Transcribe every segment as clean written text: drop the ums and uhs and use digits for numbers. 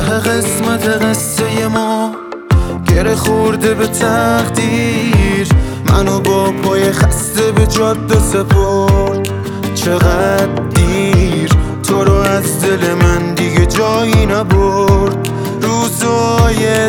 قسمت قصه ما گره خورده به تقدیر، منو با پای خسته به جاده سپرد. چقدر دیر تو رو از دل من دیگه جایی نبرد. روزای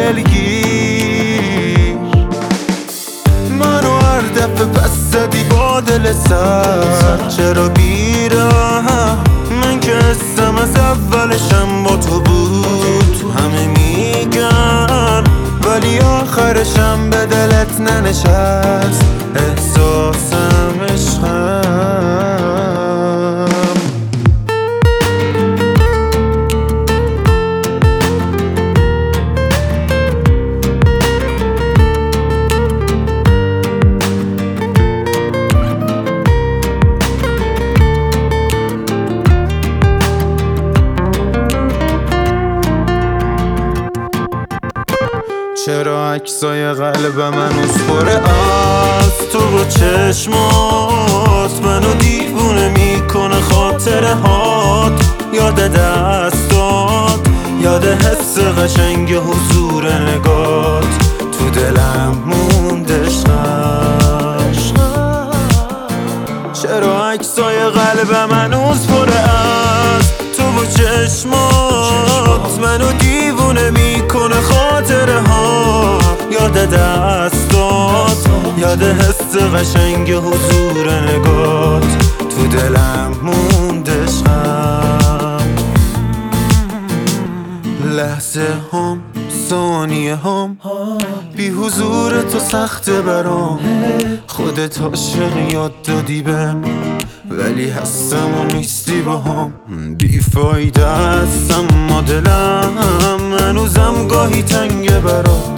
دلگیر منو هر دفعه پس زدی با دل سر. چرا بیرم من که اسم از اولشم با تو بود. همه میگن ولی آخرشم به دلت ننشست. احساسم عشقم. چرا عکسای قلب من اسپره از تو با چشمات منو دیوونه میکنه. خاطره هات یاد دستات، یاد حس قشنگ حضور نگات تو دلم مونده عشقم. چرا عکسای قلب من اسپره از تو با چشمات منو دیوونه میکنه. خاطره ها یاد دستات، یاد حس قشنگ حضور نگات تو دلم مونده عشقم. لحظه هم ثانیه هم بی حضور تو سخته برام. خودت عاشق یاد دادی بهم ولی هستم و نیستی با هم. بی فایده هستم ما دلم هنوزم گاهی تنگه برام.